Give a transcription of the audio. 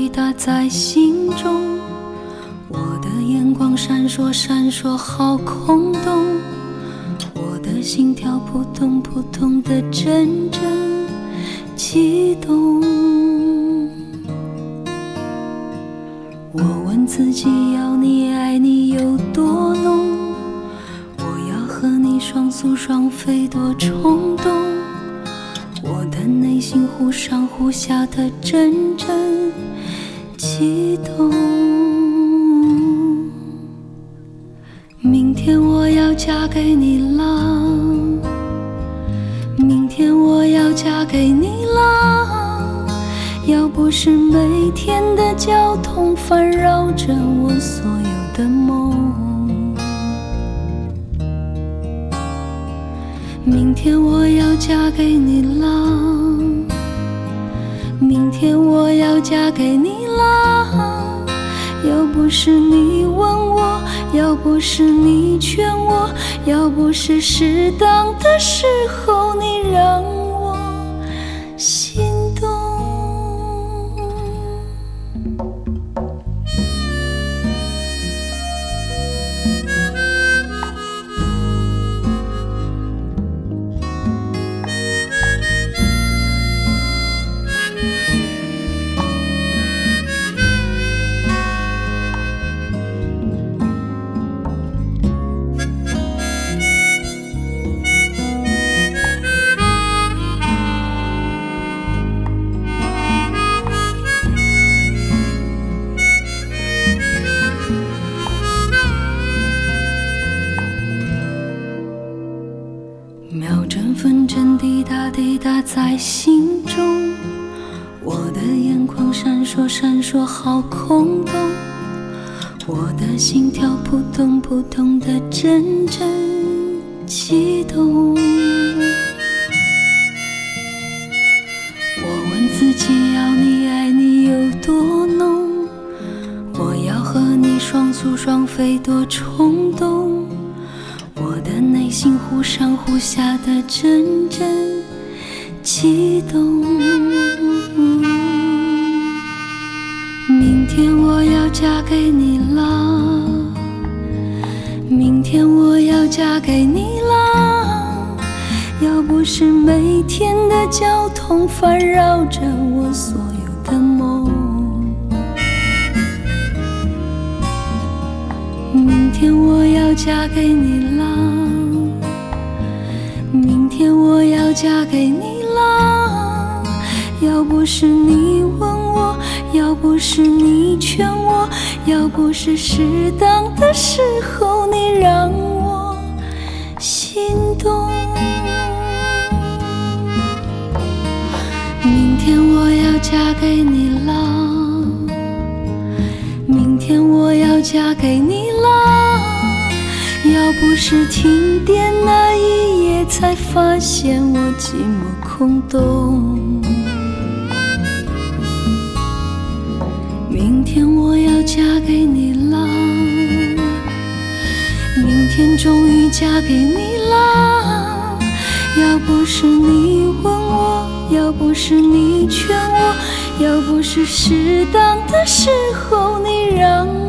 滴答在心中，我的眼光闪烁闪烁，好空洞，我的心跳扑通扑通的阵阵悸动。我问自己，要你爱你有多浓，我要和你双宿双飞多冲动，我的内心忽上忽下的阵阵悸动。明天我要嫁给你啦，明天我要嫁给你啦，要不是每天的交通烦扰着我所有的梦，明天我要嫁给你啦，明天我要嫁给你啦，要不是你问我，要不是你劝我，要不是适当的时候你让我心动。秒针分针滴答滴答在心中，我的眼眶闪烁闪烁，好空洞，我的心跳扑通扑通的阵阵悸动。我问自己，要你爱你有多浓，我要和你双宿双飞多冲动，我的内心忽上忽下的阵阵悸动。明天我要嫁给你啦，明天我要嫁给你啦，要不是每天的交通烦扰着我所有的梦，明天我要嫁给你啦，明天我要嫁给你啦，要不是你问我，要不是你劝我，要不是适当的时候你让我心动。明天我要嫁给你啦，明天我要嫁给你啦，要不是停电那一夜才发现我寂寞空洞，明天我要嫁给你啦，明天终于嫁给你啦，要不是你问我，要不是你劝我，要不是适当的时候你让我